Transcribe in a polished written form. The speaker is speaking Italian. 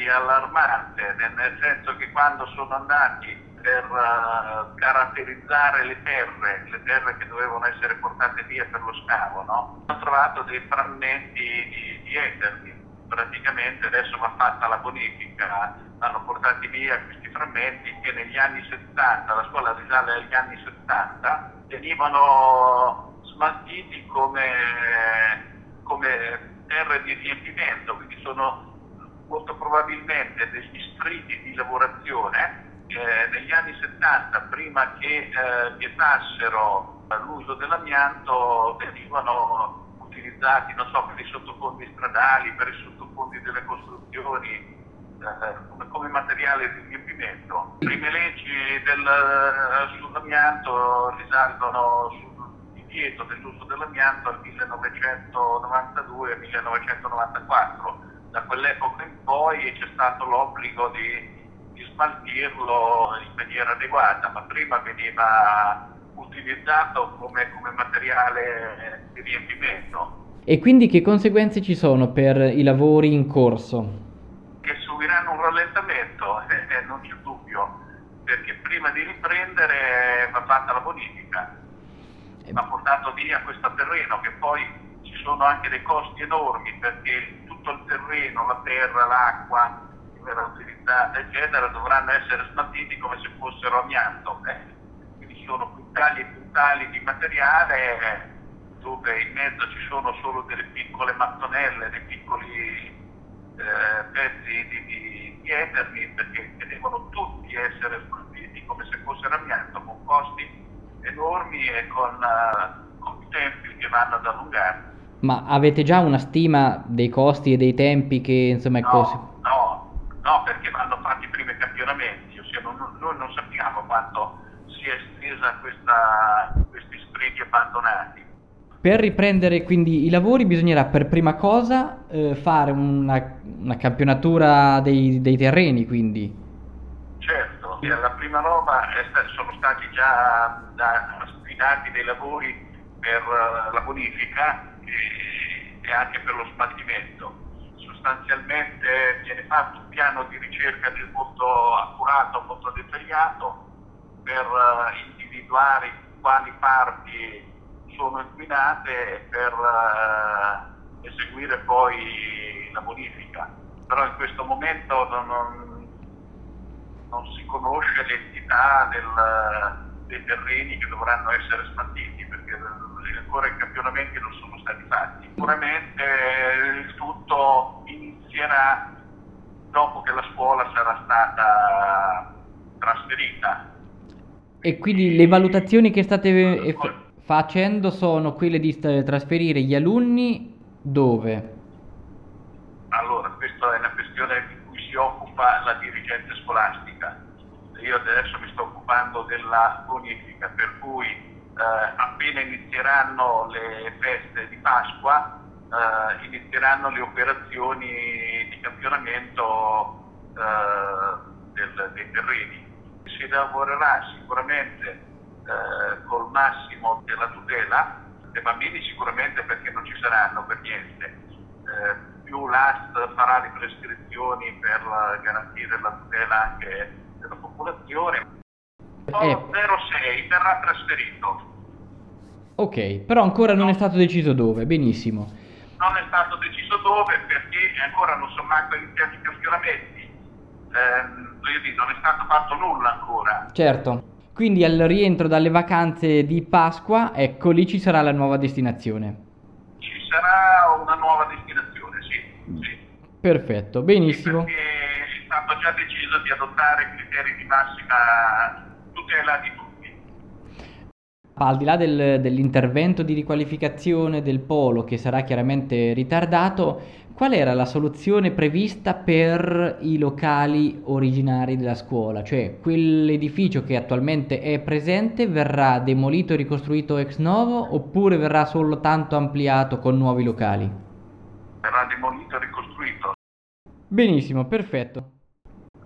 allarmante, nel senso che quando sono andati per caratterizzare le terre che dovevano essere portate via per lo scavo, no? Hanno trovato dei frammenti di eterni. Praticamente adesso va fatta la bonifica, hanno portati via questi frammenti che negli anni 70, la scuola risale agli anni 70, venivano smaltiti come terre di riempimento, quindi sono molto probabilmente degli sfridi di lavorazione. Negli anni 70, prima che vietassero l'uso dell'amianto, venivano utilizzati, non so, per i sottofondi stradali, per i sottofondi delle costruzioni, come materiale di riempimento. Le prime leggi sull'amianto risalgono sul divieto dell'uso dell'amianto al 1992-1994. Da quell'epoca in poi c'è stato l'obbligo di smaltirlo in maniera adeguata, ma prima veniva utilizzato come materiale di riempimento. E quindi che conseguenze ci sono per i lavori in corso? Che subiranno un rallentamento, non c'è dubbio, perché prima di riprendere va fatta la bonifica, va portato via questo terreno, che poi ci sono anche dei costi enormi, perché tutto il terreno, la terra, l'acqua che verrà utilizzata, eccetera, dovranno essere smaltiti come se fossero amianto. Quindi sono quintali e quintali di materiale dove in mezzo ci sono solo delle piccole mattonelle, dei piccoli pezzi di eterni, perché devono tutti essere smaltiti come se fossero amianto, con costi enormi e con tempi che vanno ad allungare. Ma avete già una stima dei costi e dei tempi che insomma No, perché vanno fatti i primi campionamenti, ossia noi non sappiamo quanto sia estesa questi sprechi abbandonati. Per riprendere quindi i lavori bisognerà per prima cosa fare una campionatura dei terreni, quindi. Certo, la prima roba sono stati già affidati dei lavori per la bonifica e anche per lo smaltimento. Sostanzialmente viene fatto un piano di ricerca molto accurato, molto dettagliato per individuare quali parti sono inquinate per eseguire poi la bonifica. Però in questo momento non si conosce l'entità dei terreni che dovranno essere smaltiti, perché ancora i campionamenti non sono stati fatti. Sicuramente il tutto inizierà dopo che la scuola sarà stata trasferita. E quindi le valutazioni che state facendo sono quelle di trasferire gli alunni dove? Allora, questa è una questione di cui si occupa la dirigente scolastica. Io adesso mi sto occupando della bonifica, per cui appena inizieranno le feste di Pasqua, inizieranno le operazioni di campionamento dei terreni. Si lavorerà sicuramente col massimo della tutela dei bambini, sicuramente, perché non ci saranno per niente. Più l'AST farà le prescrizioni per garantire la tutela anche della popolazione. Polo 06 verrà trasferito. Ok, però ancora non è stato deciso dove, benissimo. Non è stato deciso dove perché ancora non sono manco iniziati i campionamenti. Non è stato fatto nulla ancora. Certo, quindi al rientro dalle vacanze di Pasqua, ecco lì ci sarà la nuova destinazione. Ci sarà una nuova destinazione, sì. Perfetto, benissimo. Perché è stato già deciso di adottare criteri di massima tutela di tutti. Al di là dell'intervento di riqualificazione del polo, che sarà chiaramente ritardato, qual era la soluzione prevista per i locali originari della scuola? Cioè, quell'edificio che attualmente è presente verrà demolito e ricostruito ex novo oppure verrà soltanto ampliato con nuovi locali? Verrà demolito e ricostruito. Benissimo, perfetto.